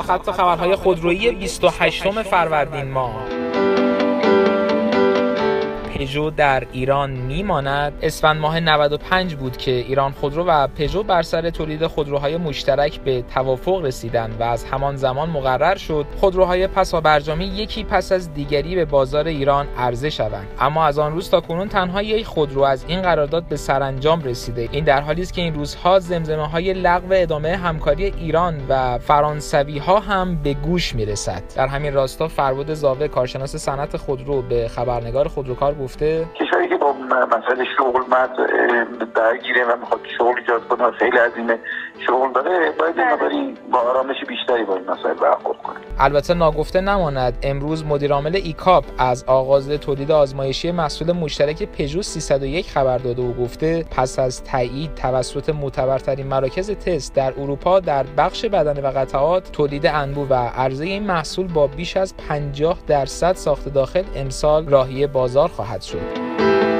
خط خبرهای خودرویی 28 فروردین ماه. پژو در ایران میماند. اسفند ماه 95 بود که ایران خودرو و پژو بر سر تولید خودروهای مشترک به توافق رسیدند و از همان زمان مقرر شد خودروهای پسابرجامی یکی پس از دیگری به بازار ایران عرضه شوند. اما از آن روز تا کنون تنها یک خودرو از این قرارداد به سرانجام رسیده. این در حالی است که این روزها زمزمه‌های لغو ادامه همکاری ایران و فرانسوی‌ها هم به گوش میرسد. در همین راستا فربد زاوه کارشناس صنعت خودرو به خبرنگار خودروکار گفته کشوری که با مسئله شغل درگیره و میخواد شغل ایجاد کنه، خیلی عظیمه شغل داره، باید این با آرامش بیشتری با این مسائل برخورد کنه. البته ناگفته نماند امروز مدیر عامل ایکاپ از آغاز تولید آزمایشی محصول مشترک پژو 301 خبر داده و گفته پس از تایید توسط معتبرترین مراکز تست در اروپا در بخش بدنه و قطعات، تولید انبوه و عرضه این محصول با بیش از 50% ساخت داخل امسال راهی بازار خواهد شد.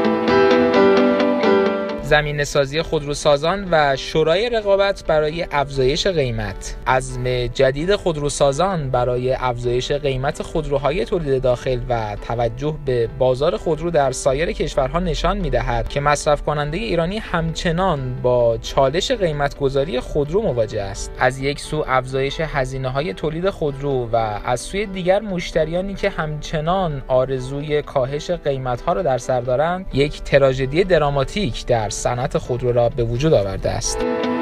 زمینه‌سازی خودروسازان و شورای رقابت برای افزایش قیمت. عزم جدید خودروسازان برای افزایش قیمت خودروهای تولید داخل و توجه به بازار خودرو در سایر کشورها نشان می‌دهد که مصرف کننده ایرانی همچنان با چالش قیمت‌گذاری خودرو مواجه است. از یک سو افزایش هزینه‌های تولید خودرو و از سوی دیگر مشتریانی که همچنان آرزوی کاهش قیمت‌ها را در سر دارند، یک تراژدی دراماتیک در صنعت خودرو را به وجود آورده است.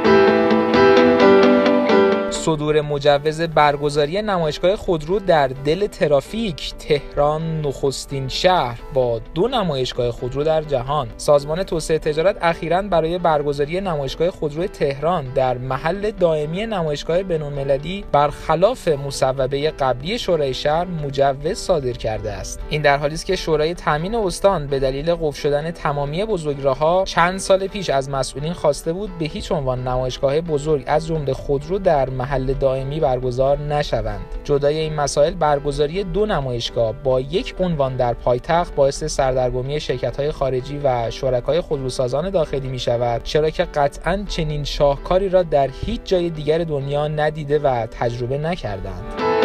صدور مجوز برگزاری نمایشگاه خودرو در دل ترافیک. تهران نخستین شهر با 2 نمایشگاه خودرو در جهان. سازمان توسعه تجارت اخیراً برای برگزاری نمایشگاه خودرو تهران در محل دائمی نمایشگاه بین‌المللی برخلاف مصوبه قبلی شورای شهر مجوز صادر کرده است. این در حالی است که شورای تامین استان به دلیل قفل شدن تمامی بزرگراه‌ها چند سال پیش از مسئولین خواسته بود به هیچ عنوان نمایشگاه بزرگ از جمله خودرو در محل دائمی برگزار نشوند. جدای این مسائل، برگزاری 2 نمایشگاه با یک عنوان در پایتخت باعث سردرگمی شرکت‌های خارجی و شرکای خودروسازان داخلی می‌شود، چرا که قطعاً چنین شاهکاری را در هیچ جای دیگر دنیا ندیده و تجربه نکردند.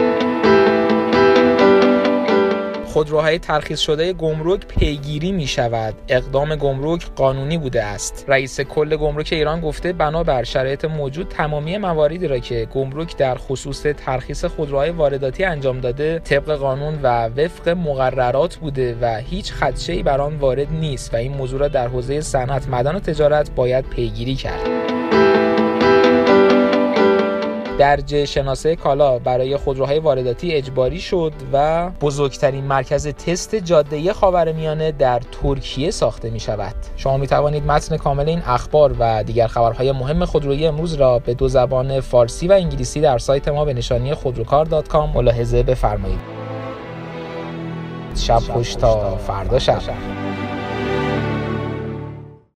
خودروهای ترخیص شده گمرک پیگیری می شود. اقدام گمرک قانونی بوده است. رئیس کل گمرک ایران گفته بنابر شرایط موجود تمامی مواردی را که گمرک در خصوص ترخیص خودروهای وارداتی انجام داده طبق قانون و وفق مقررات بوده و هیچ خدشه‌ای بر آن وارد نیست و این موضوع را در حوزه صنعت، معدن و تجارت باید پیگیری کرد. درج شناسه کالا برای خودروهای وارداتی اجباری شد و بزرگترین مرکز تست جاده‌ای خاورمیانه در ترکیه ساخته می شود. شما می توانید متن کامل این اخبار و دیگر خبرهای مهم خودرویی امروز را به 2 زبان فارسی و انگلیسی در سایت ما به نشانی خودروکار.com ملاحظه بفرمایید. شب خوش تا فردا شب.